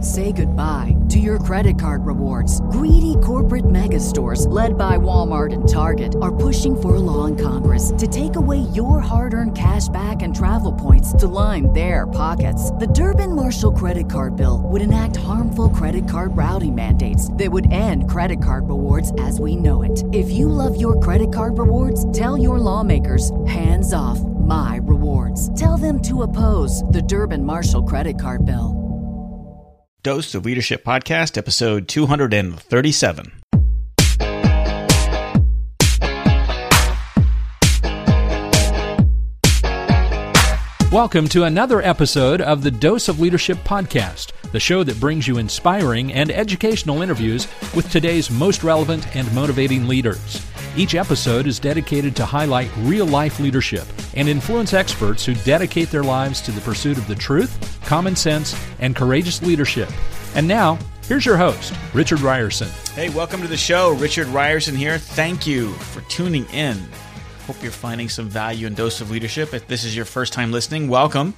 Say goodbye to your credit card rewards. Greedy corporate mega stores, led by Walmart and Target, are pushing for a law in Congress to take away your hard-earned cash back and travel points to line their pockets. The Durbin-Marshall credit card bill would enact harmful credit card routing mandates that would end credit card rewards as we know it. If you love your credit card rewards, tell your lawmakers, hands off my rewards. Tell them to oppose the Durbin-Marshall credit card bill. Dose of Leadership Podcast, episode 237. Welcome to another episode of the Dose of Leadership Podcast, the show that brings you inspiring and educational interviews with today's most relevant and motivating leaders. Each episode is dedicated to highlight real-life leadership and influence experts who dedicate their lives to the pursuit of the truth, common sense, and courageous leadership. And now, here's your host, Richard Ryerson. Hey, welcome to the show. Richard Ryerson here. Thank you for tuning in. Hope you're finding some value in Dose of Leadership. If this is your first time listening, welcome.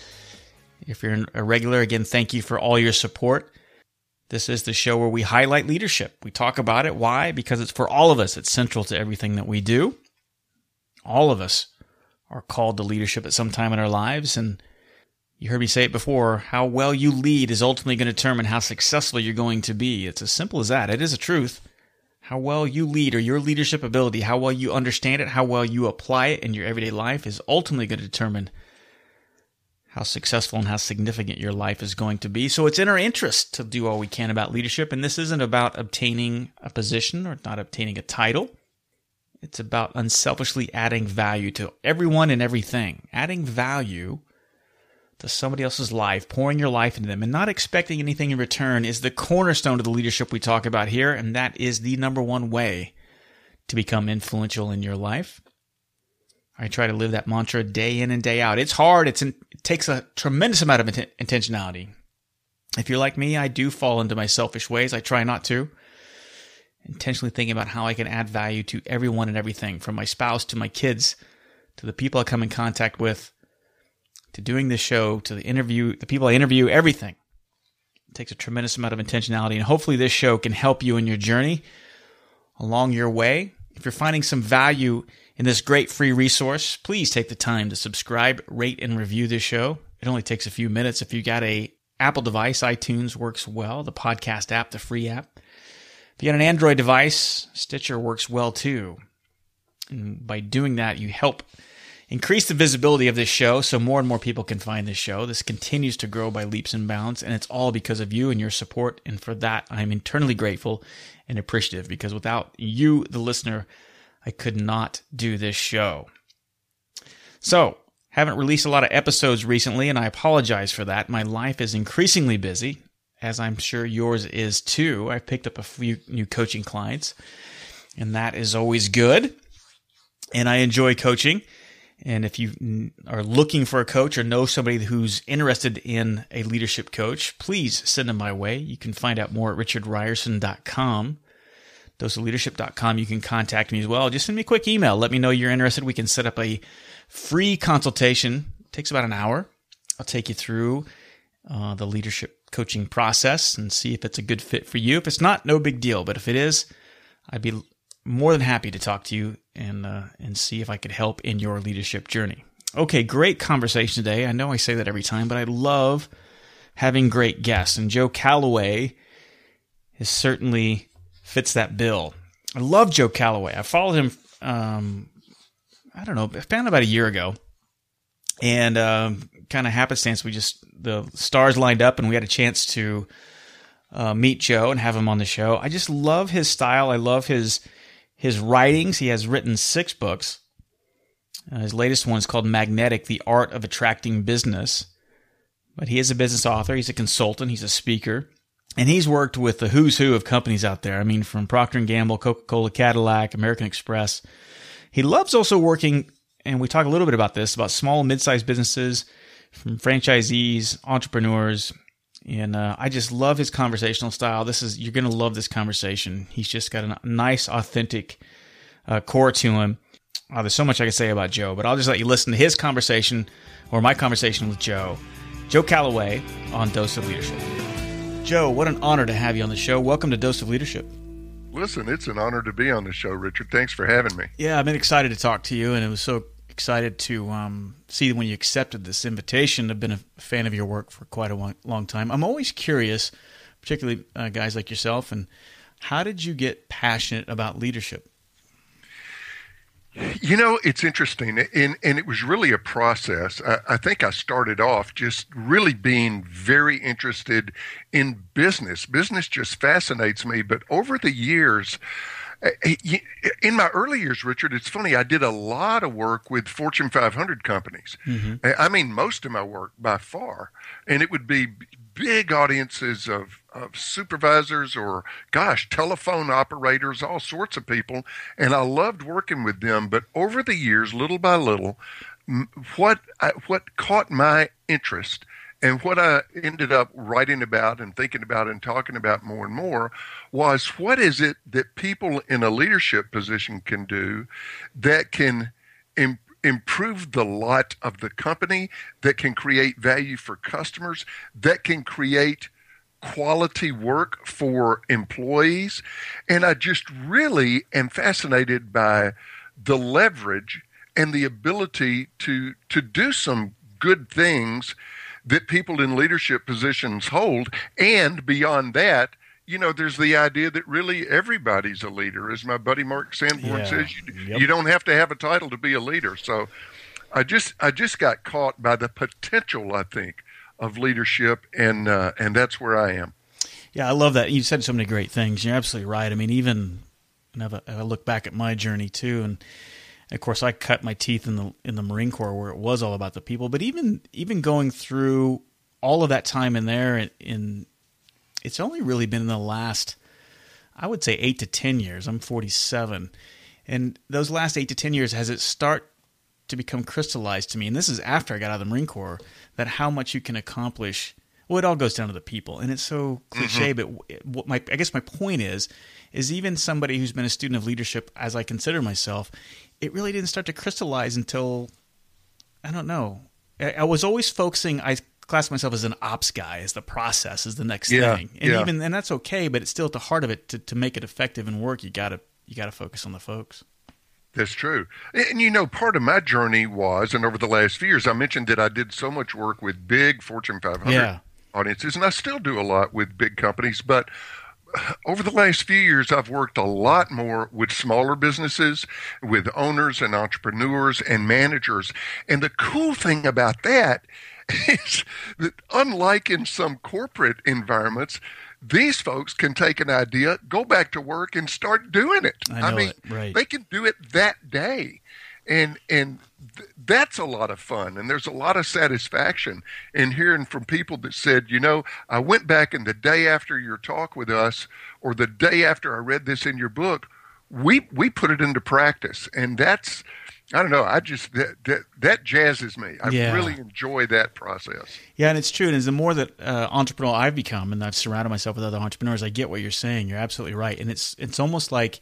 If you're a regular, again, thank you for all your support. This is the show where we highlight leadership. We talk about it. Why? Because it's for all of us. It's central to everything that we do. All of us are called to leadership at some time in our lives. And you heard me say it before, how well you lead is ultimately going to determine how successful you're going to be. It's as simple as that. It is a truth. How well you lead, or your leadership ability, how well you understand it, how well you apply it in your everyday life is ultimately going to determine how successful and how significant your life is going to be. So it's in our interest to do all we can about leadership. And this isn't about obtaining a position or not obtaining a title. It's about unselfishly adding value to everyone and everything. Adding value to somebody else's life, pouring your life into them, and not expecting anything in return is the cornerstone of the leadership we talk about here. And that is the number one way to become influential in your life. I try to live that mantra day in and day out. It's hard. It takes a tremendous amount of intentionality. If you're like me, I do fall into my selfish ways. I try not to. Intentionally thinking about how I can add value to everyone and everything, from my spouse to my kids, to the people I come in contact with, to doing this show, to the people I interview, everything. It takes a tremendous amount of intentionality, and hopefully this show can help you in your journey along your way. If you're finding some value in this great free resource, please take the time to subscribe, rate, and review this show. It only takes a few minutes. If you got a Apple device, iTunes works well, the podcast app, the free app. If you got an Android device, Stitcher works well too. And by doing that, you help increase the visibility of this show so more and more people can find this show. This continues to grow by leaps and bounds, and it's all because of you and your support. And for that, I'm eternally grateful and appreciative, because without you, the listener, I could not do this show. So, haven't released a lot of episodes recently, and I apologize for that. My life is increasingly busy, as I'm sure yours is too. I've picked up a few new coaching clients, and that is always good. And I enjoy coaching. And if you are looking for a coach or know somebody who's interested in a leadership coach, please send them my way. You can find out more at richardryerson.com. doseofleadership.com. You can contact me as well. Just send me a quick email. Let me know you're interested. We can set up a free consultation. It takes about an hour. I'll take you through the leadership coaching process and see if it's a good fit for you. If it's not, no big deal. But if it is, I'd be more than happy to talk to you and see if I could help in your leadership journey. Okay, great conversation today. I know I say that every time, but I love having great guests. And Joe Calloway certainly fits that bill. I love Joe Calloway. I followed him, I found about a year ago. And kind of happenstance, the stars lined up and we had a chance to meet Joe and have him on the show. I just love his style. I love his writings. He has written 6 books. His latest one is called Magnetic, The Art of Attracting Business. But he is a business author. He's a consultant. He's a speaker. And he's worked with the who's who of companies out there. I mean, from Procter & Gamble, Coca-Cola, Cadillac, American Express. He loves also working, and we talk a little bit about this, about small and mid-sized businesses, from franchisees, entrepreneurs. And I just love his conversational style. You're going to love this conversation. He's just got a nice, authentic core to him. There's so much I could say about Joe, but I'll just let you listen to his conversation, or my conversation with Joe Calloway, on Dose of Leadership. Joe, what an honor to have you on the show. Welcome to Dose of Leadership. Listen, it's an honor to be on the show, Richard. Thanks for having me. Yeah, I've been excited to talk to you, and I was so excited to see when you accepted this invitation. I've been a fan of your work for quite a long time. I'm always curious, particularly guys like yourself, and how did you get passionate about leadership? You know, it's interesting, and it was really a process. I think I started off just really being very interested in business. Business just fascinates me, but over the years, in my early years, Richard, it's funny, I did a lot of work with Fortune 500 companies. Mm-hmm. I mean, most of my work by far, and it would be big audiences of supervisors or, telephone operators, all sorts of people. And I loved working with them. But over the years, little by little, what caught my interest and what I ended up writing about and thinking about and talking about more and more was, what is it that people in a leadership position can do that can improve the lot of the company, that can create value for customers, that can create quality work for employees. And I just really am fascinated by the leverage and the ability to do some good things that people in leadership positions hold. And beyond that, you know, there's the idea that really everybody's a leader. As my buddy Mark Sanborn says, you don't have to have a title to be a leader. So I just got caught by the potential, I think, of leadership, and that's where I am. Yeah, I love that. You said so many great things. You're absolutely right. I mean, even I look back at my journey too, and of course, I cut my teeth in the Marine Corps, where it was all about the people. But even going through all of that time in there, it's only really been in the last, I would say, 8 to 10 years. I'm 47, and those last 8 to 10 years has it start to become crystallized to me. And this is after I got out of the Marine Corps, that how much you can accomplish. Well, it all goes down to the people, and it's so cliche. Mm-hmm. But I guess my point is even somebody who's been a student of leadership, as I consider myself, it really didn't start to crystallize until, I don't know. I was always focusing. I class myself as an ops guy, as the process is the next thing, and that's okay. But it's still at the heart of it. To make it effective and work, you gotta focus on the folks. That's true. And, you know, part of my journey was, and over the last few years, I mentioned that I did so much work with big Fortune 500 audiences, and I still do a lot with big companies. But over the last few years, I've worked a lot more with smaller businesses, with owners and entrepreneurs and managers. And the cool thing about that is that, unlike in some corporate environments, these folks can take an idea, go back to work, and start doing it. I mean, right. They can do it that day. And that's a lot of fun. And there's a lot of satisfaction in hearing from people that said, you know, I went back and the day after your talk with us, or the day after I read this in your book, we put it into practice. And that's, I don't know, that jazzes me. I really enjoy that process. Yeah, and it's true. And as the more that entrepreneur I've become, and I've surrounded myself with other entrepreneurs, I get what you're saying. You're absolutely right. And it's almost like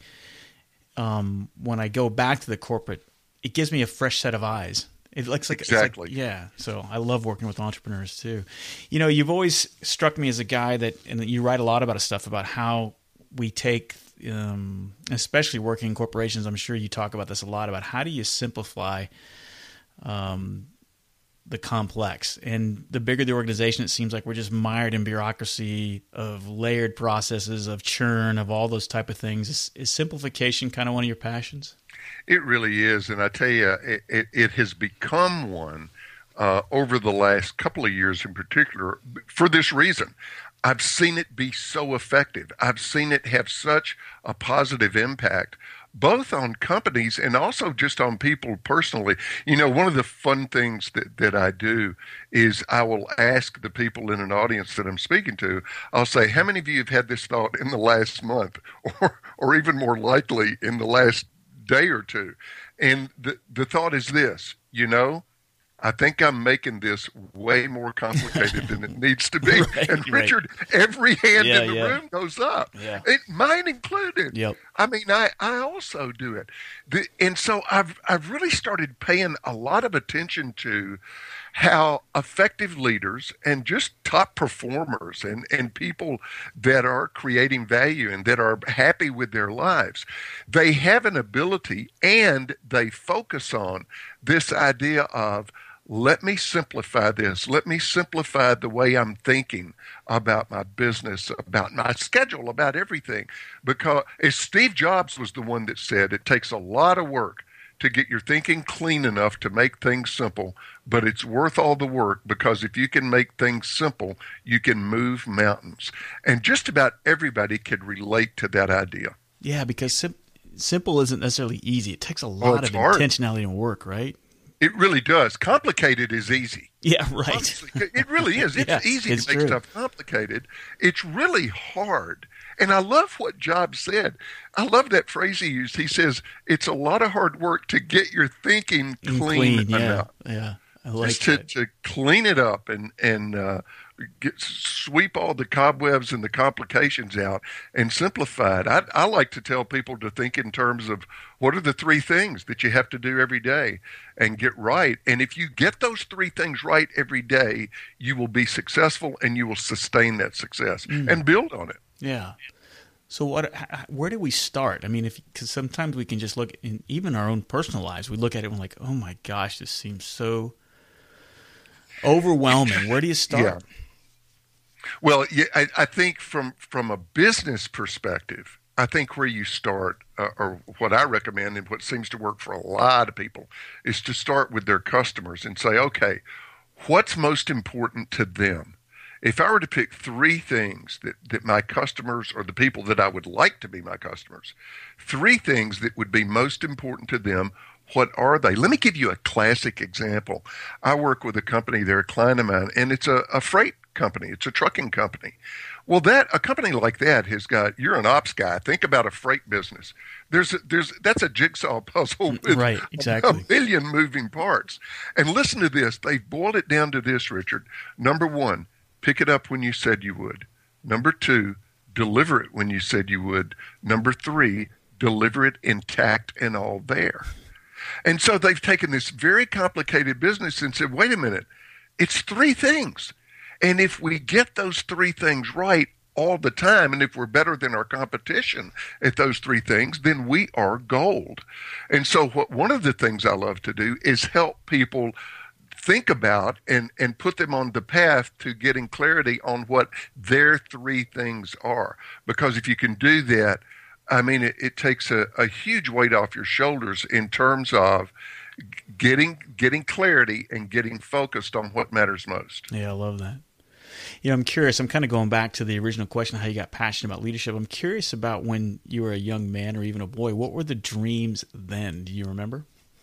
when I go back to the corporate, it gives me a fresh set of eyes. Exactly. So I love working with entrepreneurs too. You know, you've always struck me as a guy and you write a lot about stuff about how we take, especially working in corporations. I'm sure you talk about this a lot, about how do you simplify the complex. And the bigger the organization, it seems like we're just mired in bureaucracy of layered processes, of churn, of all those type of things. Is simplification kind of one of your passions? It really is. And I tell you, it has become one over the last couple of years in particular for this reason. I've seen it be so effective. I've seen it have such a positive impact, both on companies and also just on people personally. You know, one of the fun things that I do is I will ask the people in an audience that I'm speaking to, I'll say, how many of you have had this thought in the last month, or even more likely in the last day or two? And the thought is this, you know, I think I'm making this way more complicated than it needs to be. Right, and Richard, every hand in the room goes up, mine included. Yep. I mean, I also do it. And so I've really started paying a lot of attention to how effective leaders and just top performers and people that are creating value and that are happy with their lives, they have an ability and they focus on this idea of, let me simplify this. Let me simplify the way I'm thinking about my business, about my schedule, about everything. Because as Steve Jobs was the one that said, it takes a lot of work to get your thinking clean enough to make things simple, but it's worth all the work, because if you can make things simple, you can move mountains. And just about everybody could relate to that idea. Yeah, because simple isn't necessarily easy. It takes a lot of intentionality and work, right? It really does. Complicated is easy. Yeah, right. Honestly, it really is. It's easy to make stuff complicated. It's really hard. And I love what Jobs said. I love that phrase he used. He says, it's a lot of hard work to get your thinking clean enough. Yeah, I like just to clean it up and sweep all the cobwebs and the complications out and simplify it. I like to tell people to think in terms of, what are the 3 things that you have to do every day and get right? And if you get those 3 things right every day, you will be successful and you will sustain that success and build on it. Yeah. So where do we start? I mean, because sometimes we can just look in even our own personal lives. We look at it and we're like, oh my gosh, this seems so overwhelming. Where do you start? Yeah. Well, I think from a business perspective, I think where you start, or what I recommend and what seems to work for a lot of people, is to start with their customers and say, okay, what's most important to them? If I were to pick 3 things that my customers, or the people that I would like to be my customers, 3 things that would be most important to them, what are they? Let me give you a classic example. I work with a company, they're a client of mine, and it's a freight company. It's a trucking company. Well, a company like that has got, you're an ops guy. Think about a freight business. That's a jigsaw puzzle with right, exactly. a million moving parts. And listen to this. They've boiled it down to this, Richard. Number 1, pick it up when you said you would. Number 2, deliver it when you said you would. Number 3, deliver it intact and all there. And so they've taken this very complicated business and said, wait a minute, it's 3 things. And if we get those 3 things right all the time, and if we're better than our competition at those 3 things, then we are gold. And so one of the things I love to do is help people think about and put them on the path to getting clarity on what their 3 things are. Because if you can do that, I mean, it takes a huge weight off your shoulders in terms of getting clarity and getting focused on what matters most. Yeah, I love that. You know, I'm curious. I'm kind of going back to the original question, how you got passionate about leadership. I'm curious about when you were a young man or even a boy. What were the dreams then? Do you remember?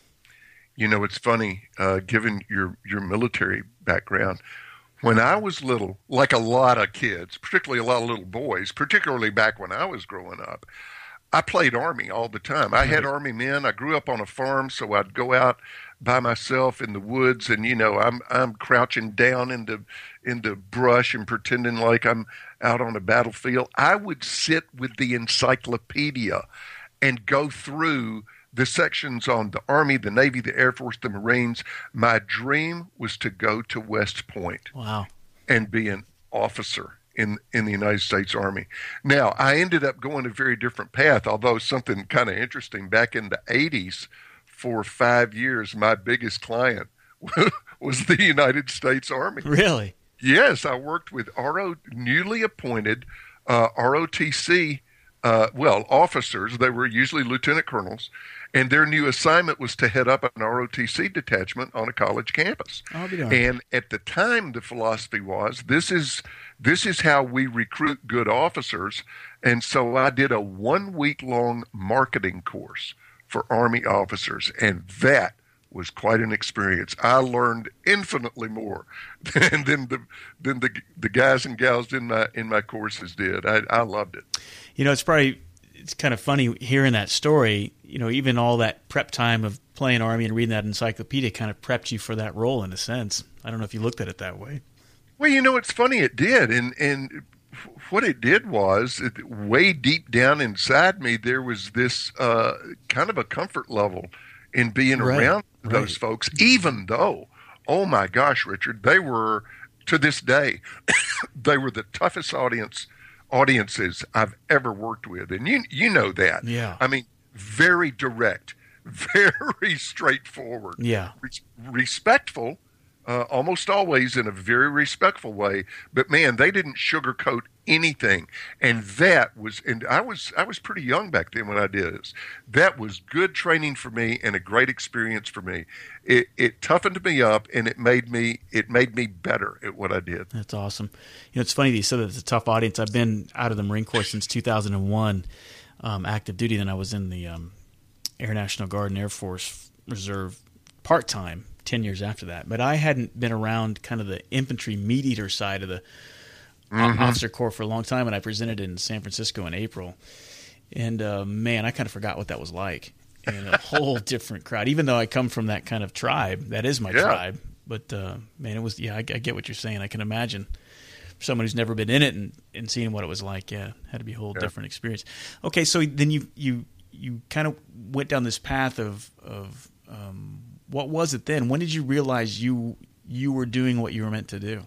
You know, it's funny, given your military background. When I was little, like a lot of kids, particularly a lot of little boys, particularly back when I was growing up, I played Army all the time. I had Army men. I grew up on a farm, so I'd go out by myself in the woods, and you know, I'm crouching down in the brush and pretending like I'm out on a battlefield. I would sit with the encyclopedia and go through the sections on the Army, the Navy, the Air Force, the Marines. My dream was to go to West Point. Wow. And be an officer in the United States Army. Now, I ended up going a very different path, although something kind of interesting. Back in the 80s, for 5 years, my biggest client was the United States Army. Really? Yes, I worked with newly appointed ROTC officers. They were usually lieutenant colonels, and their new assignment was to head up an ROTC detachment on a college campus. I'll be darned. And at the time, the philosophy was, this is how we recruit good officers. And so I did a 1-week-long marketing course for Army officers, and that was quite an experience. I learned infinitely more than the guys and gals in my courses did. I loved it. You know, it's kind of funny hearing that story. You know, even all that prep time of playing Army and reading that encyclopedia kind of prepped you for that role in a sense. I don't know if you looked at it that way. Well, you know, it's funny, it did. And what it did was, way deep down inside me, there was this kind of a comfort level in being around those folks, even though Oh my gosh, Richard, they were, to this day, they were the toughest audiences I've ever worked with. And you know that. Yeah. I mean, very direct, very straightforward. Yeah. Respectful, almost always in a very respectful way. But man, they didn't sugarcoat anything. And I was pretty young back then when I did this. That was good training for me and a great experience for me. It toughened me up, and it made me better at what I did. That's awesome. It's funny that you said that it's a tough audience. I've been out of the Marine Corps since 2001, active duty. Then I was in the Air National Guard and Air Force Reserve part-time 10 years after that. But I hadn't been around kind of the infantry meat eater side of the officer corps for a long time, and I presented in San Francisco in April. And man, I kind of forgot what that was like. And a whole different crowd, even though I come from that kind of tribe. That is my tribe. But man, it was, I get what you're saying. I can imagine someone who's never been in it and seeing what it was like. Yeah, had to be a whole different experience. Okay, so then you kind of went down this path of what was it then? When did you realize you were doing what you were meant to do?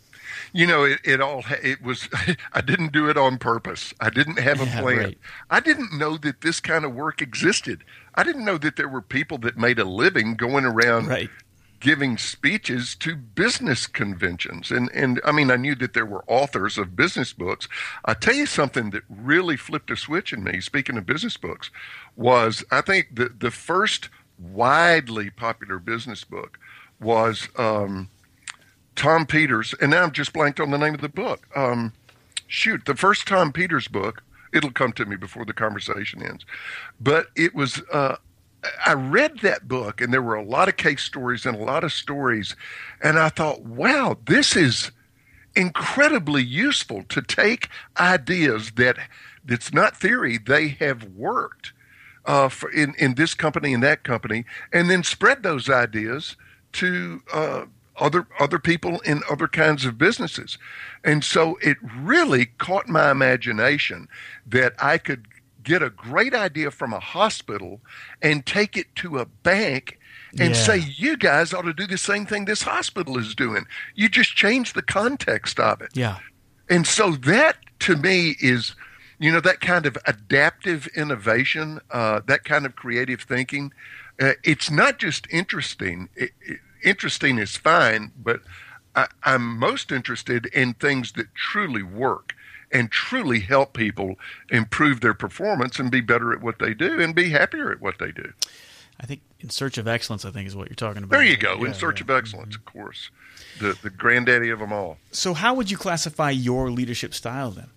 It was, I didn't do it on purpose. I didn't have a plan. Right. I didn't know that this kind of work existed. I didn't know that there were people that made a living going around giving speeches to business conventions. And I mean, I knew that there were authors of business books. I'll tell you something that really flipped a switch in me, speaking of business books, was I think the first widely popular business book was Tom Peters, and now I'm just blanked on the name of the book. The first Tom Peters book, it'll come to me before the conversation ends. But it was, I read that book, and there were a lot of case stories and a lot of stories, and I thought, wow, this is incredibly useful to take ideas that's not theory, they have worked in this company and that company, and then spread those ideas to other people in other kinds of businesses. And so it really caught my imagination that I could get a great idea from a hospital and take it to a bank and say, you guys ought to do the same thing this hospital is doing. You just change the context of it. Yeah. And so that, to me, is, that kind of adaptive innovation, that kind of creative thinking. It's not just interesting. Interesting is fine, but I'm most interested in things that truly work and truly help people improve their performance and be better at what they do and be happier at what they do. I think In Search of Excellence, I think, is what you're talking about. There you go. In Search of Excellence, of course. The granddaddy of them all. So how would you classify your leadership style then?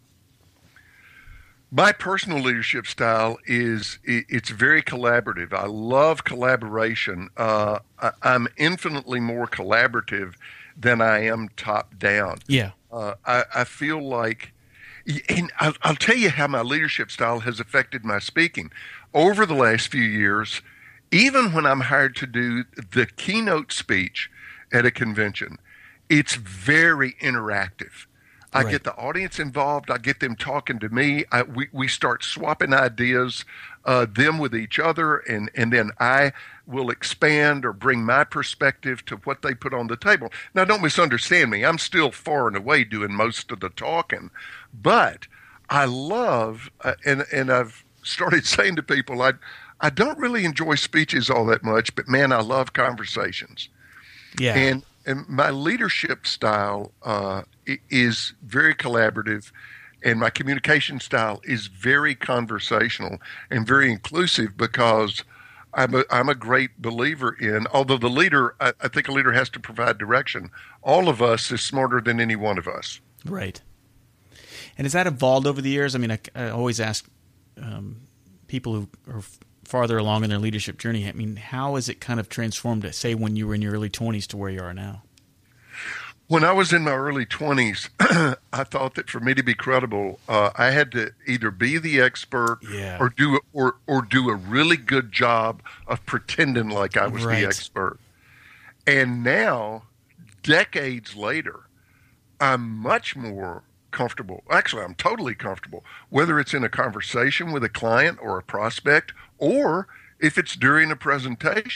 My personal leadership style it's very collaborative. I love collaboration. I'm infinitely more collaborative than I am top down. Yeah. I feel like, and I'll tell you how my leadership style has affected my speaking. Over the last few years, even when I'm hired to do the keynote speech at a convention, it's very interactive. I get the audience involved. I get them talking to me. We start swapping ideas, them with each other, and then I will expand or bring my perspective to what they put on the table. Now, don't misunderstand me. I'm still far and away doing most of the talking, but I love, and I've started saying to people, I don't really enjoy speeches all that much, but man, I love conversations. Yeah. And my leadership style is very collaborative, and my communication style is very conversational and very inclusive because I'm a great believer in, although the leader, I think a leader has to provide direction. All of us is smarter than any one of us. Right. And has that evolved over the years? I mean, I always ask people who are farther along in their leadership journey, I mean, how has it kind of transformed, say, when you were in your early 20s to where you are now? When I was in my early 20s, I thought that for me to be credible, I had to either be the expert or do a really good job of pretending like I was the expert. And now, decades later, I'm much more comfortable. Actually, I'm totally comfortable, whether it's in a conversation with a client or a prospect, or if it's during a presentation.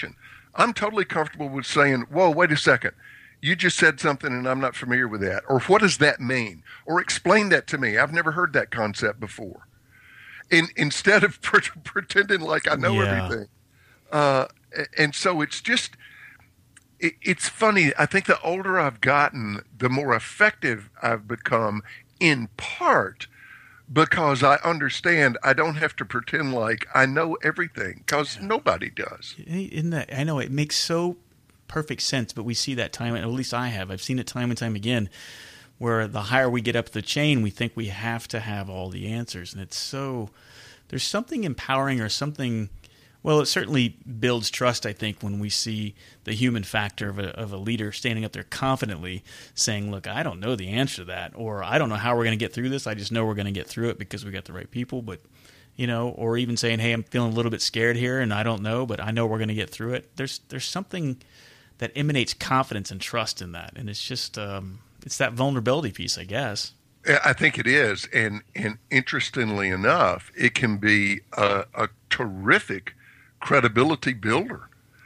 I'm totally comfortable with saying, whoa, wait a second. You just said something and I'm not familiar with that. Or what does that mean? Or explain that to me. I've never heard that concept before. Instead of pretending like I know everything. And so it's just, it's funny. I think the older I've gotten, the more effective I've become, in part because I understand I don't have to pretend like I know everything, because nobody does. I know it makes so perfect sense, but we see that time, at least I have. I've seen it time and time again, where the higher we get up the chain, we think we have to have all the answers. And it's so, there's something empowering or something, well, it certainly builds trust, I think, when we see the human factor of a leader standing up there confidently saying, look, I don't know the answer to that, or I don't know how we're going to get through this. I just know we're going to get through it because we got the right people. But, or even saying, hey, I'm feeling a little bit scared here and I don't know, but I know we're going to get through it. There's something that emanates confidence and trust in that. And it's just, it's that vulnerability piece, I guess. I think it is. And interestingly enough, it can be a terrific credibility builder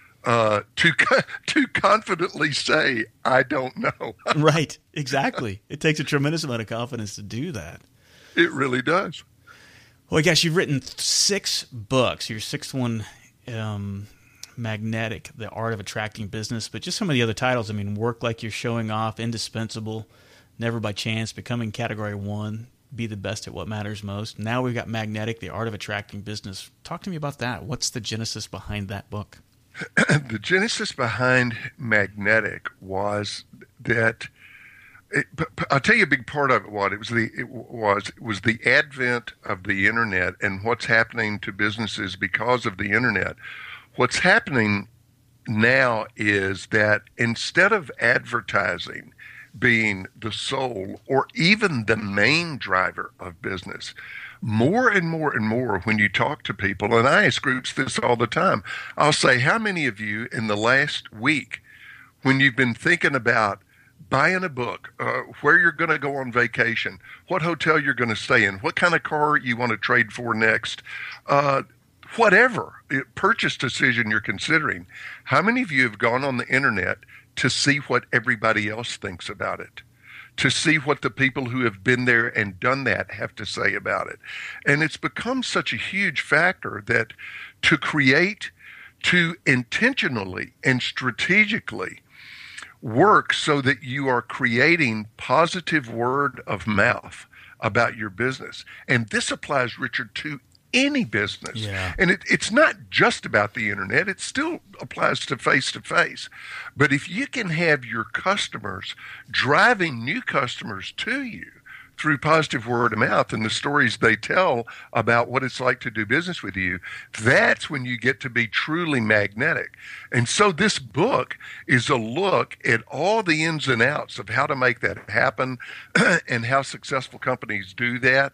to confidently say, I don't know. Right, exactly. It takes a tremendous amount of confidence to do that. It really does. Well, I guess you've written 6 books. Your 6th one, Magnetic, The Art of Attracting Business, but just some of the other titles. I mean, Work Like You're Showing Off, Indispensable, Never by Chance, Becoming Category 1, Be the Best at What Matters Most. Now we've got Magnetic, The Art of Attracting Business. Talk to me about that. What's the genesis behind that book? The genesis behind Magnetic was that, I'll tell you a big part of it. What it was the advent of the internet and what's happening to businesses because of the internet. What's happening now is that instead of advertising being the sole or even the main driver of business, more and more and more when you talk to people, and I ask groups this all the time, I'll say, how many of you in the last week, when you've been thinking about buying a book, where you're going to go on vacation, what hotel you're going to stay in, what kind of car you want to trade for next, whatever purchase decision you're considering, how many of you have gone on the internet to see what everybody else thinks about it, to see what the people who have been there and done that have to say about it? And it's become such a huge factor that to intentionally and strategically work so that you are creating positive word of mouth about your business. And this applies, Richard, to any business. Yeah. And it's not just about the internet. It still applies to face. But if you can have your customers driving new customers to you through positive word of mouth and the stories they tell about what it's like to do business with you, that's when you get to be truly magnetic. And so this book is a look at all the ins and outs of how to make that happen and how successful companies do that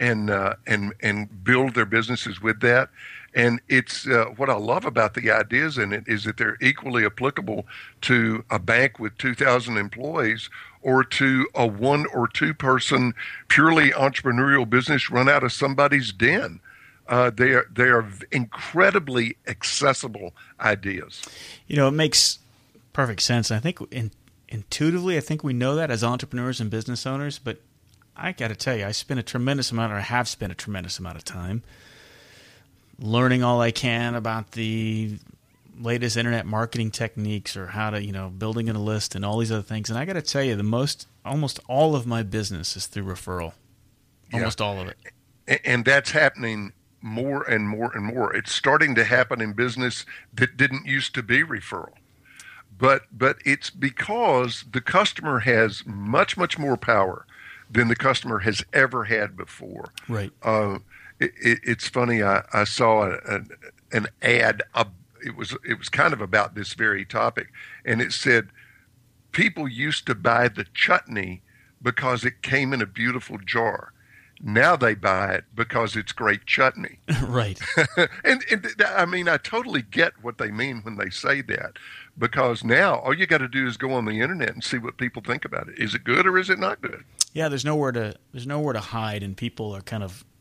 and build their businesses with that. And it's what I love about the ideas in it is that they're equally applicable to a bank with 2,000 employees or to a 1 or 2 person purely entrepreneurial business run out of somebody's den. They are incredibly accessible ideas. It makes perfect sense. I think intuitively, I think we know that as entrepreneurs and business owners, but I got to tell you, I have spent a tremendous amount of time learning all I can about the latest internet marketing techniques or how to, building a list and all these other things. And I got to tell you, almost all of my business is through referral. Almost all of it. And that's happening more and more and more. It's starting to happen in business that didn't used to be referral. But it's because the customer has much, much more power than the customer has ever had before. Right. It's funny. I saw an ad. It was kind of about this very topic, and it said people used to buy the chutney because it came in a beautiful jar. Now they buy it because it's great chutney. Right. and I mean, I totally get what they mean when they say that, because now all you got to do is go on the internet and see what people think about it. Is it good or is it not good? Yeah, there's nowhere to hide, and people are kind of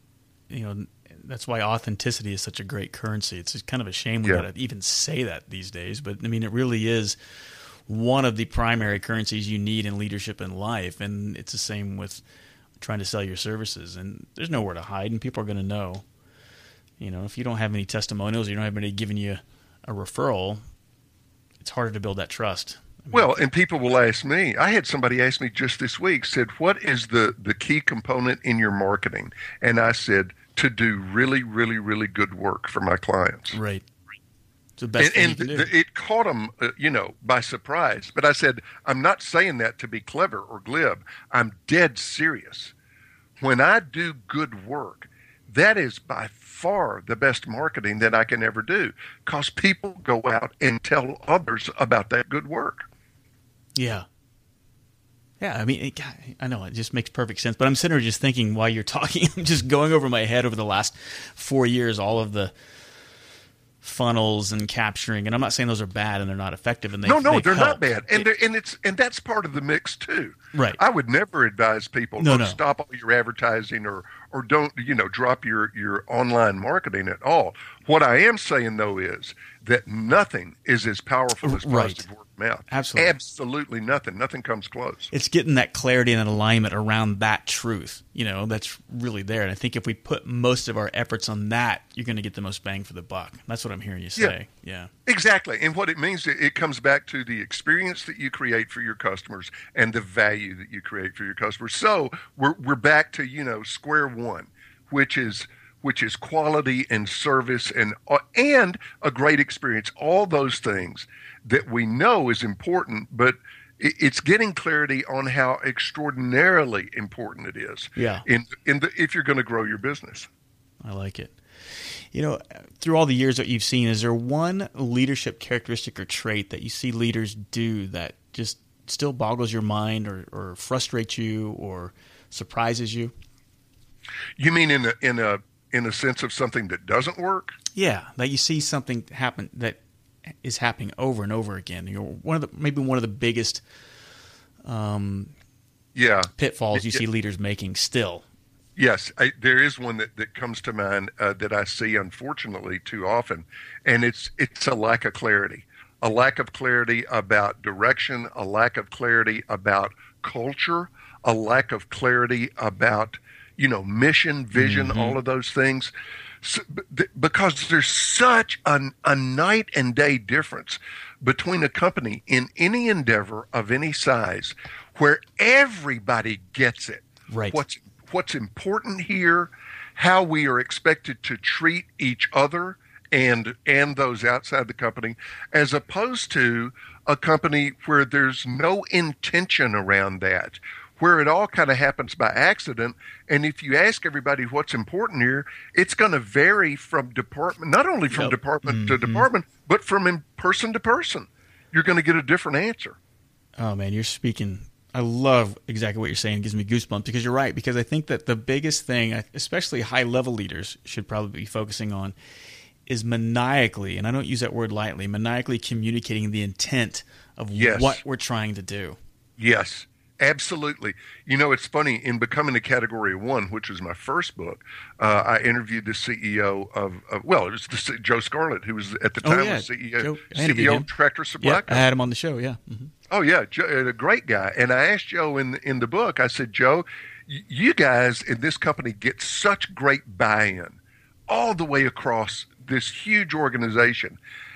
that's why authenticity is such a great currency. It's just kind of a shame we got to even say that these days, but I mean, it really is one of the primary currencies you need in leadership and life. And it's the same with trying to sell your services, and there's nowhere to hide, and people are going to know. If you don't have any testimonials, you don't have anybody giving you a referral, it's harder to build that trust. Well, and people will ask me, I had somebody ask me just this week, said, what is the key component in your marketing? And I said, to do really, really, really good work for my clients. Right. It's the best thing you can do. It caught them, by surprise. But I said, I'm not saying that to be clever or glib. I'm dead serious. When I do good work, that is by far the best marketing that I can ever do, because people go out and tell others about that good work. Yeah. Yeah, I mean, I know it just makes perfect sense. But I'm sitting here just thinking while you're talking, I'm just going over my head over the last 4 years, all of the funnels and capturing. And I'm not saying those are bad and they're not effective. And they're not bad. And that's part of the mix too. Right. I would never advise people to stop all your advertising or don't drop your online marketing at all. What I am saying though is that nothing is as powerful as positive word of mouth. Absolutely. Absolutely nothing. Nothing comes close. It's getting that clarity and that alignment around that truth, that's really there. And I think if we put most of our efforts on that, you're going to get the most bang for the buck. That's what I'm hearing you say. Yeah. Exactly. And what it means, it comes back to the experience that you create for your customers and the value that you create for your customers. So we're back to, square one, which is quality and service and a great experience. All those things that we know is important, but it's getting clarity on how extraordinarily important it is. Yeah. If you're going to grow your business. I like it. Through all the years that you've seen, is there one leadership characteristic or trait that you see leaders do that just still boggles your mind or frustrates you or surprises you? You mean in a sense of something that doesn't work? Yeah, that you see something happen that is happening over and over again. Maybe one of the biggest pitfalls you see leaders making still. Yes, there is one that comes to mind that I see, unfortunately, too often, and it's a lack of clarity. A lack of clarity about direction, a lack of clarity about culture, a lack of clarity about, mission, vision, all of those things. So, because there's such a night and day difference between a company in any endeavor of any size where everybody gets it. Right. What's important here, how we are expected to treat each other and those outside the company, as opposed to a company where there's no intention around that, where it all kind of happens by accident. And if you ask everybody what's important here, it's going to vary from department, not only from department to department, but from person to person. You're going to get a different answer. Oh, man, you're speaking. I love exactly what you're saying. It gives me goosebumps because you're right. Because I think that the biggest thing, especially high-level leaders should probably be focusing on, is maniacally, and I don't use that word lightly, maniacally communicating the intent of what we're trying to do. Yes. Absolutely. It's funny, in Becoming a Category 1, which was my first book, I interviewed the CEO of it was Joe Scarlett, who was at the time the CEO of Tractor Supply Company. I had him on the show, yeah. Mm-hmm. Oh, yeah, Joe, a great guy. And I asked Joe in the book, I said, Joe, you guys in this company get such great buy-in all the way across this huge organization.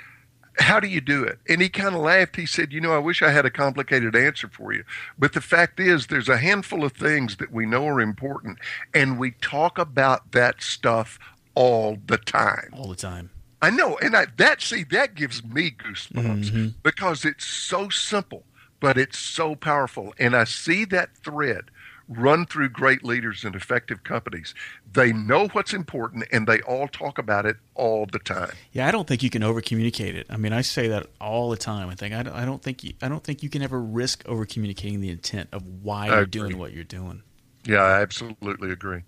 How do you do it? And he kind of laughed. He said, I wish I had a complicated answer for you. But the fact is, there's a handful of things that we know are important, and we talk about that stuff all the time. All the time. I know. And that gives me goosebumps because it's so simple, but it's so powerful. And I see that thread run through great leaders and effective companies. They know what's important, and they all talk about it all the time. Yeah, I don't think you can over communicate it. I mean, I say that all the time. I don't think you can ever risk over communicating the intent of why you're doing what you're doing. Yeah, I absolutely agree.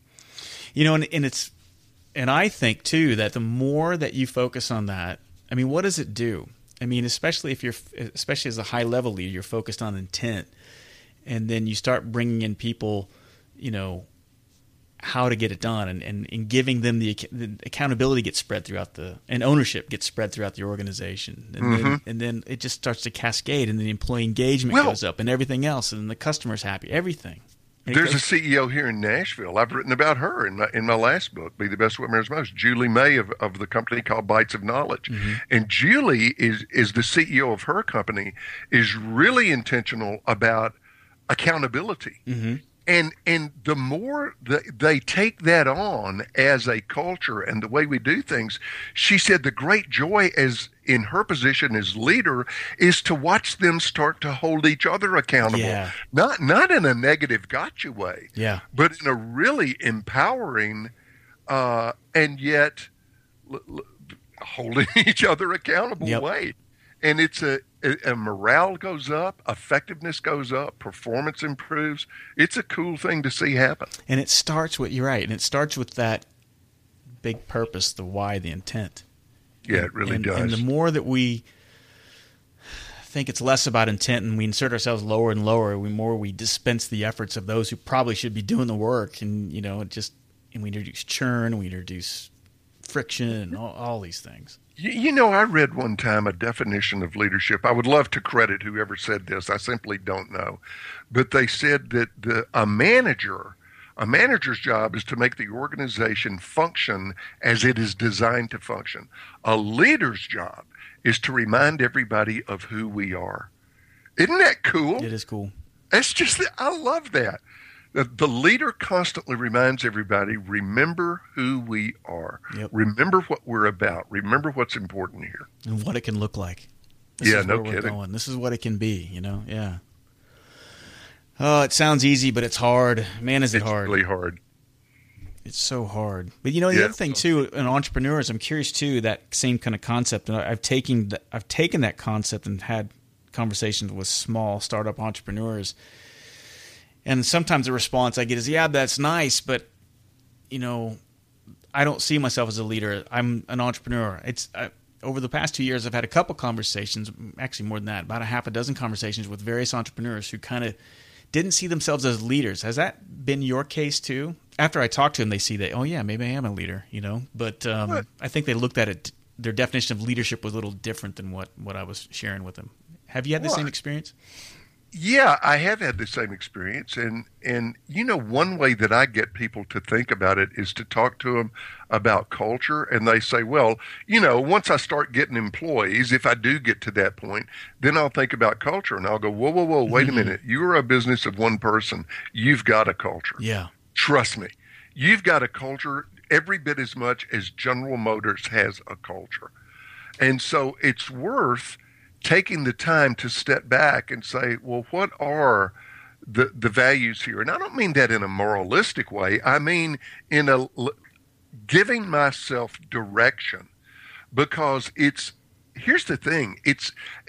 And I think too that the more that you focus on that, I mean, what does it do? I mean, especially as a high level leader, you're focused on intent. And then you start bringing in people, how to get it done, and giving them the accountability gets spread throughout and ownership gets spread throughout the organization, and then it just starts to cascade, and the employee engagement goes up, and everything else, and the customer's happy, everything. There's a CEO here in Nashville. I've written about her in my last book, Be the Best What Matters Most, Julie May of the company called Bites of Knowledge. And Julie is the CEO of her company, is really intentional about accountability. And the more they take that on as a culture and the way we do things, she said the great joy as in her position as leader is to watch them start to hold each other accountable. Yeah. Not in a negative gotcha way, but in a really empowering and yet holding each other accountable way. And it's a morale goes up, effectiveness goes up, performance improves. It's a cool thing to see happen. And it starts with, you're right, and it starts with that big purpose, the why, the intent. Yeah, it really does. And the more that we think it's less about intent and we insert ourselves lower and lower, the more we dispense the efforts of those who probably should be doing the work. And, and we introduce churn, we introduce friction, and all these things. I read one time a definition of leadership. I would love to credit whoever said this. I simply don't know. But they said that a manager's job is to make the organization function as it is designed to function. A leader's job is to remind everybody of who we are. Isn't that cool? It is cool. I love that. The leader constantly reminds everybody, remember who we are. Yep. Remember what we're about. Remember what's important here. And what it can look like. This is no where kidding. We're going. This is what it can be, yeah. Oh, it sounds easy, but it's hard. Man, is it hard. It's really hard. It's so hard. But the other thing too, in entrepreneurs, I'm curious too, that same kind of concept. And I've taken that concept and had conversations with small startup entrepreneurs. And sometimes the response I get is, yeah, that's nice, but, I don't see myself as a leader. I'm an entrepreneur. Over the past 2 years, I've had a couple conversations, actually more than that, about a half a dozen conversations with various entrepreneurs who kind of didn't see themselves as leaders. Has that been your case too? After I talk to them, they see that, oh yeah, maybe I am a leader, But I think they looked at it, their definition of leadership was a little different than what I was sharing with them. Have you had the same experience? Yeah, I have had the same experience. And one way that I get people to think about it is to talk to them about culture. And they say, well, once I start getting employees, if I do get to that point, then I'll think about culture. And I'll go, whoa, wait a minute. You're a business of one person. You've got a culture. Yeah. Trust me. You've got a culture every bit as much as General Motors has a culture. And so it's worth taking the time to step back and say, well, what are the values here? And I don't mean that in a moralistic way. I mean in a giving myself direction, because here's the thing. It's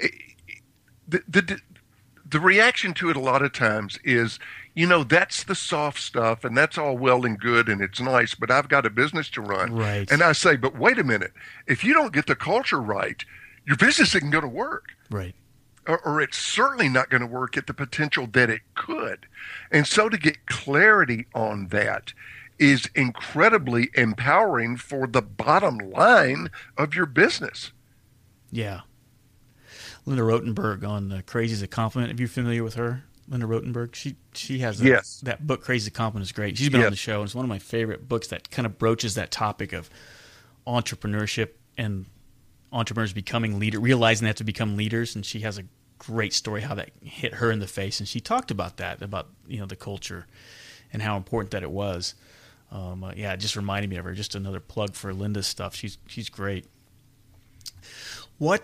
the reaction to it a lot of times is, that's the soft stuff and that's all well and good and it's nice, but I've got a business to run. Right. And I say, but wait a minute. If you don't get the culture right, your business isn't going to work. Right. Or it's certainly not going to work at the potential that it could. And so to get clarity on that is incredibly empowering for the bottom line of your business. Yeah. Linda Rottenberg on Crazy is a Compliment. Are you familiar with her? Linda Rottenberg? She has that book, Crazy is a Compliment, is great. She's been on the show. It's one of my favorite books that kind of broaches that topic of entrepreneurship and entrepreneurs becoming realizing they have to become leaders. And she has a great story how that hit her in the face. And she talked about that, about, the culture and how important that it was. It just reminded me of her. Just another plug for Linda's stuff. She's great. Well,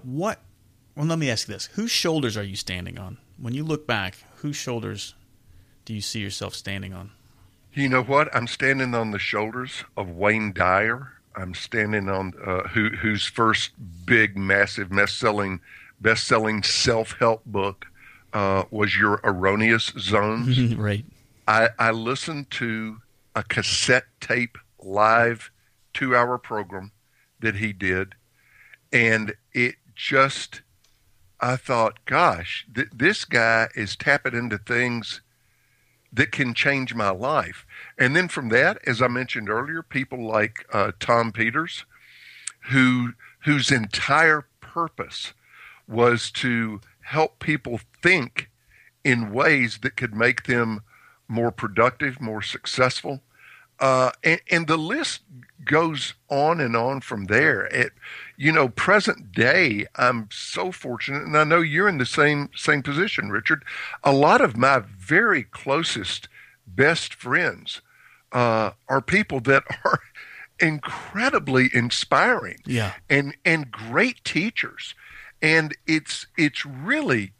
let me ask you this. Whose shoulders are you standing on? When you look back, whose shoulders do you see yourself standing on? You know what? I'm standing on the shoulders of Wayne Dyer. I'm standing on whose first big, massive, best-selling self-help book was Your Erroneous Zones. Right. I listened to a cassette tape live 2-hour program that he did, and it just, I thought, gosh, this guy is tapping into things that can change my life. And then from that, as I mentioned earlier, people like Tom Peters, whose entire purpose was to help people think in ways that could make them more productive, more successful. And the list goes on and on from there. Present day, I'm so fortunate, and I know you're in the same position, Richard. A lot of my very closest, best friends are people that are incredibly inspiring, and great teachers, and it's really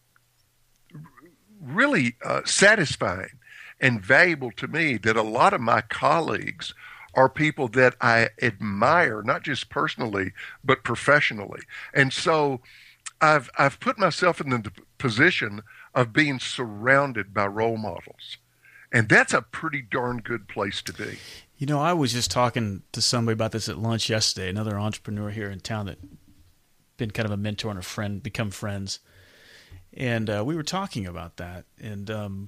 satisfying and valuable to me that a lot of my colleagues are people that I admire, not just personally, but professionally. And so I've put myself in the position of being surrounded by role models. And that's a pretty darn good place to be. I was just talking to somebody about this at lunch yesterday, another entrepreneur here in town that been kind of a mentor and a friend, become friends. And we were talking about that. And,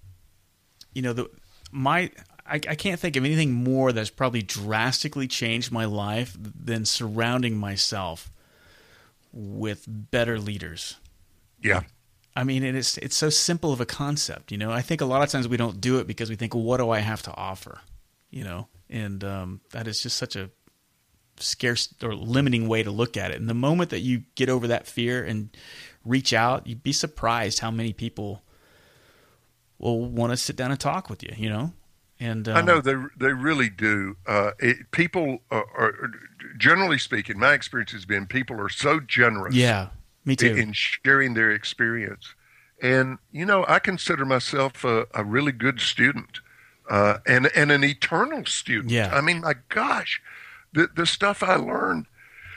I can't think of anything more that's probably drastically changed my life than surrounding myself with better leaders. Yeah. I mean, and it's so simple of a concept, I think a lot of times we don't do it because we think, well, what do I have to offer? And that is just such a scarce or limiting way to look at it. And the moment that you get over that fear and reach out, you'd be surprised how many people will want to sit down and talk with you, And I know they really do. People are, generally speaking, my experience has been people are so generous. Yeah, me too. In sharing their experience. And, I consider myself a really good student and an eternal student. Yeah. I mean, my gosh, the stuff I learn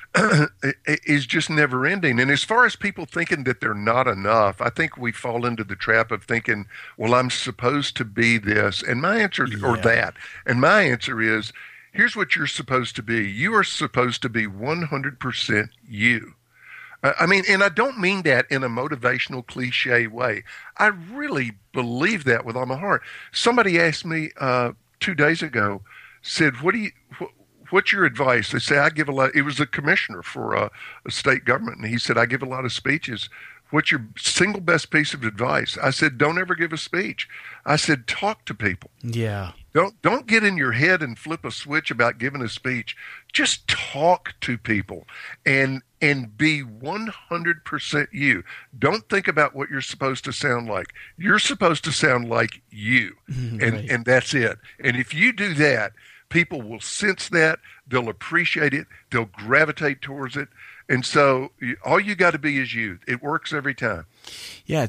is just never ending. And as far as people thinking that they're not enough, I think we fall into the trap of thinking, well, I'm supposed to be this and my answer or that. And my answer is, here's what you're supposed to be. You are supposed to be 100% you. I mean, and I don't mean that in a motivational cliche way. I really believe that with all my heart. Somebody asked me 2 days ago, said, what's your advice? They say, I give a lot. It was a commissioner for a state government. And he said, I give a lot of speeches. What's your single best piece of advice? I said, don't ever give a speech. I said, talk to people. Yeah. Don't get in your head and flip a switch about giving a speech. Just talk to people and be 100% you. Don't think about what you're supposed to sound like. You're supposed to sound like you. And that's it. And if you do that, people will sense that, they'll appreciate it, they'll gravitate towards it. And so all you got to be is you. It works every time. Yeah,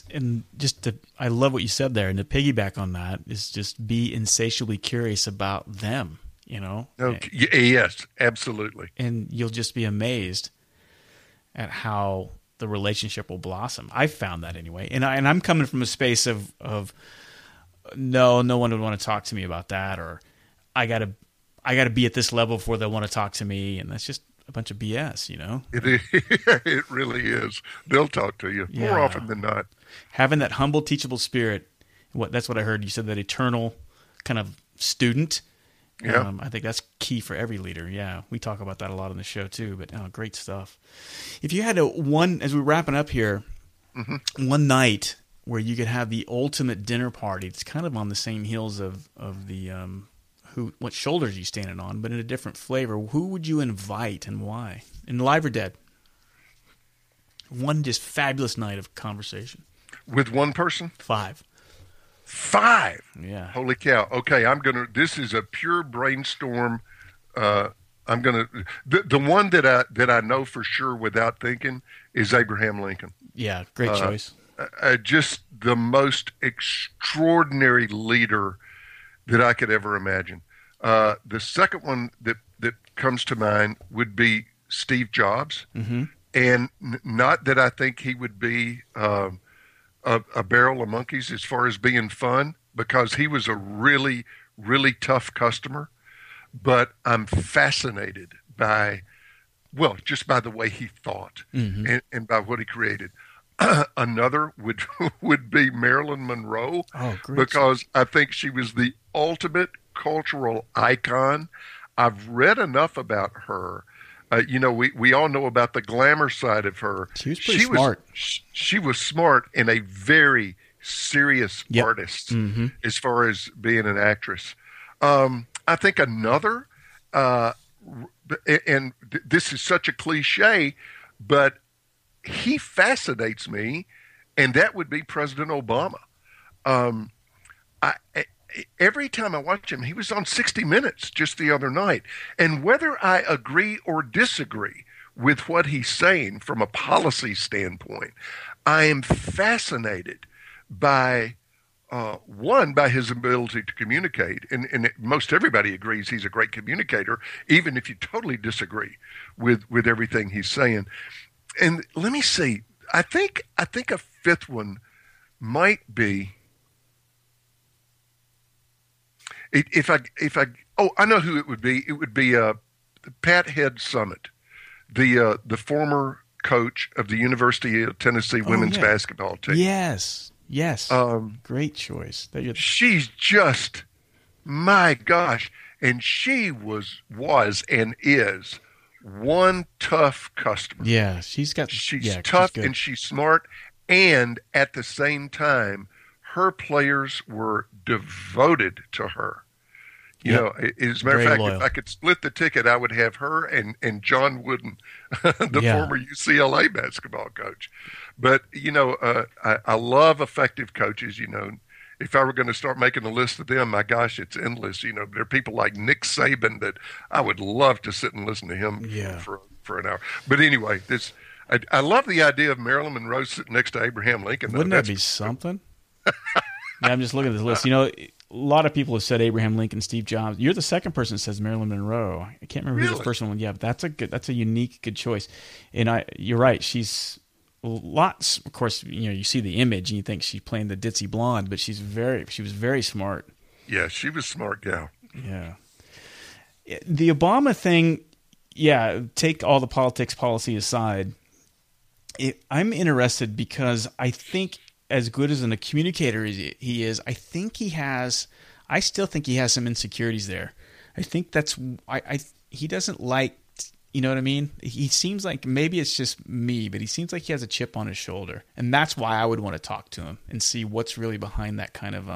I love what you said there. And to piggyback on that is just be insatiably curious about them, Okay. Yes, absolutely. And you'll just be amazed at how the relationship will blossom. I've found that anyway. And I'm coming from a space of no one would want to talk to me about that, or I gotta be at this level before they want to talk to me, and that's just a bunch of BS, It really is. They'll talk to you more often than not. Having that humble, teachable spirit. That's what I heard. You said that eternal kind of student. Yeah. I think that's key for every leader. Yeah, we talk about that a lot on the show too. But great stuff. If you had as we're wrapping up here, one night where you could have the ultimate dinner party, it's kind of on the same heels of the what shoulders you standing on, but in a different flavor. Who would you invite and why? In live or dead? One just fabulous night of conversation. With one person? 5. 5? Yeah. Holy cow. Okay, this is a pure brainstorm. The one that I know for sure without thinking is Abraham Lincoln. Yeah, great choice. Just the most extraordinary leader that I could ever imagine. The second one that comes to mind would be Steve Jobs. Mm-hmm. And not that I think he would be a barrel of monkeys as far as being fun, because he was a really, really tough customer. But I'm fascinated by the way he thought and by what he created. Another would be Marilyn Monroe, Oh, great. because I think she was the ultimate cultural icon. I've read enough about her. We all know about the glamour side of her. She was pretty smart. She was smart and a very serious Yep. artist Mm-hmm. as far as being an actress. I think another, and this is such a cliche, but he fascinates me, and that would be President Obama. Every time I watch him, he was on 60 Minutes just the other night. And whether I agree or disagree with what he's saying from a policy standpoint, I am fascinated by, one, by his ability to communicate. And most everybody agrees he's a great communicator, even if you totally disagree with everything he's saying. And let me see, I think a fifth one might be, I know who it would be. It would be Pat Head Summit, the former coach of the University of Tennessee women's basketball team. Yes. Great choice. She's just, my gosh, and she was and is one tough customer. Yeah, she's tough she's and she's smart, and at the same time, her players were devoted to her. You know, as a matter of fact, loyal. if I could split the ticket, I would have her and John Wooden, the former UCLA basketball coach. But, I love effective coaches. If I were going to start making a list of them, my gosh, it's endless. There are people like Nick Saban that I would love to sit and listen to him for an hour. But anyway, I love the idea of Marilyn Monroe sitting next to Abraham Lincoln. Wouldn't that be something? I'm just looking at this list. A lot of people have said Abraham Lincoln, Steve Jobs. You're the second person that says Marilyn Monroe. I can't remember who the first one was. Yeah, but that's a unique, good choice. And you're right. She's lots. Of course, you see the image and you think she's playing the ditzy blonde, but she was very smart. Yeah, she was a smart gal. Yeah. The Obama thing. Yeah, take all the policy aside. I'm interested because I think, as good as a communicator as he is, I still think he has some insecurities there. I think he doesn't like, you know what I mean? He seems like, maybe it's just me, but he seems like he has a chip on his shoulder. And that's why I would want to talk to him and see what's really behind that kind of,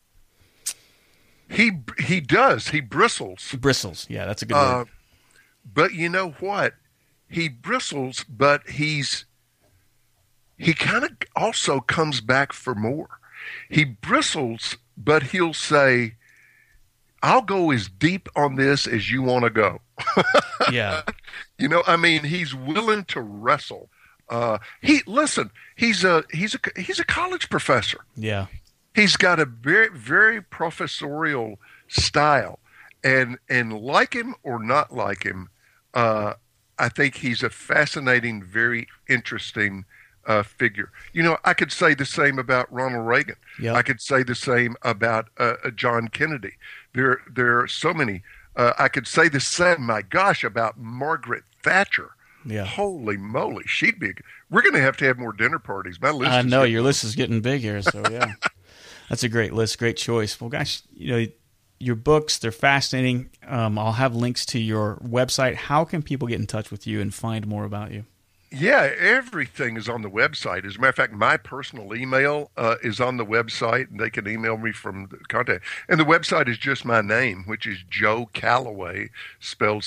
He does. He bristles. He bristles. Yeah, that's a good word. But you know what? He bristles, but he kind of also comes back for more. He bristles, but he'll say, I'll go as deep on this as you want to go. Yeah. He's willing to wrestle. He's a college professor. Yeah. He's got a very, very professorial style. And like him or not like him, I think he's a fascinating, very interesting figure. I could say the same about Ronald Reagan. Yep. I could say the same about John Kennedy. There are so many. I could say the same, my gosh, about Margaret Thatcher. Yeah. Holy moly, she'd be. We're going to have more dinner parties. My list. I know your list is getting big here, so yeah, that's a great list, great choice. Well, gosh, your books, they're fascinating. I'll have links to your website. How can people get in touch with you and find more about you? Yeah, everything is on the website. As a matter of fact, my personal email is on the website, and they can email me from the contact. And the website is just my name, which is Joe Calloway, spelled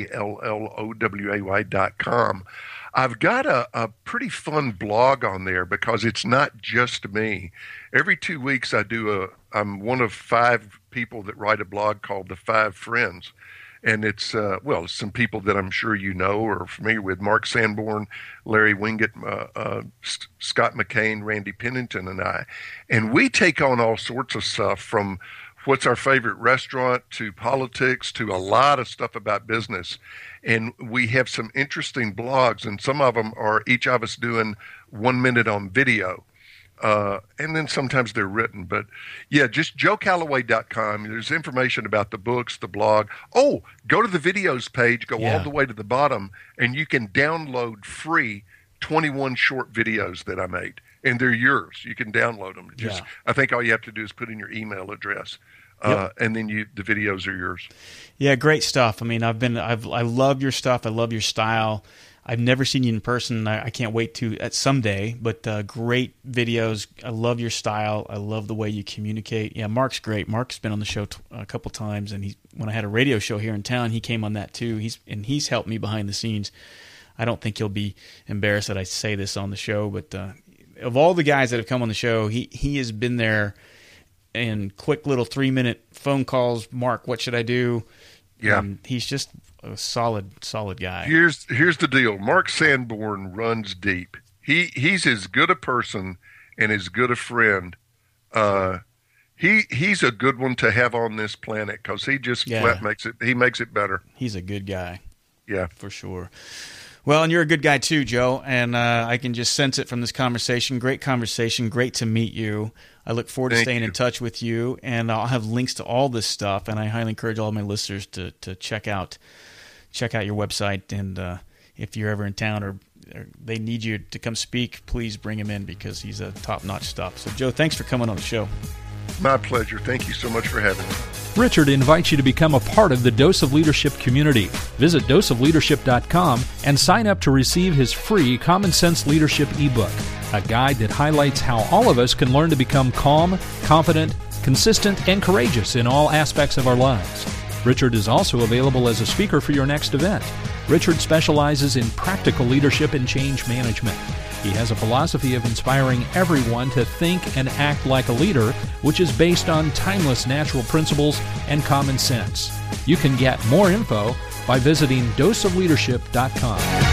CALLOWAY.com. I've got a pretty fun blog on there because it's not just me. Every 2 weeks I'm one of 5 people that write a blog called The 5 Friends. And it's some people that I'm sure you know or are familiar with: Mark Sanborn, Larry Winget, Scott McCain, Randy Pennington, and I. And we take on all sorts of stuff, from what's our favorite restaurant to politics to a lot of stuff about business. And we have some interesting blogs, and some of them are each of us doing 1 minute on video. And then sometimes they're written, but yeah, just joecalloway.com. There's information about the books, the blog. Oh, go to the videos page, go all the way to the bottom, and you can download free 21 short videos that I made, and they're yours. You can download them. I think all you have to do is put in your email address, and then the videos are yours. Yeah, great stuff. I mean, I love your stuff. I love your style. I've never seen you in person. I can't wait to at someday. But great videos. I love your style. I love the way you communicate. Yeah, Mark's great. Mark's been on the show a couple times, and when I had a radio show here in town, he came on that too. He's helped me behind the scenes. I don't think he'll be embarrassed that I say this on the show, but of all the guys that have come on the show, he has been there in quick little 3-minute phone calls. Mark, what should I do? Yeah, he's just a solid guy. Here's the deal. Mark Sanborn runs deep. He's as good a person and as good a friend. He's a good one to have on this planet because he just flat makes it better. He's a good guy. Yeah, for sure. Well, and you're a good guy too, Joe, and I can just sense it from this conversation. Great conversation. Great to meet you. I look forward to staying in touch with you, and I'll have links to all this stuff, and I highly encourage all my listeners to check out your website, and if you're ever in town or they need you to come speak, please bring him in because he's a top-notch stuff. So, Joe, thanks for coming on the show. My pleasure. Thank you so much for having me. Richard invites you to become a part of the Dose of Leadership community. Visit doseofleadership.com and sign up to receive his free Common Sense Leadership ebook, a guide that highlights how all of us can learn to become calm, confident, consistent, and courageous in all aspects of our lives. Richard is also available as a speaker for your next event. Richard specializes in practical leadership and change management. He has a philosophy of inspiring everyone to think and act like a leader, which is based on timeless natural principles and common sense. You can get more info by visiting doseofleadership.com.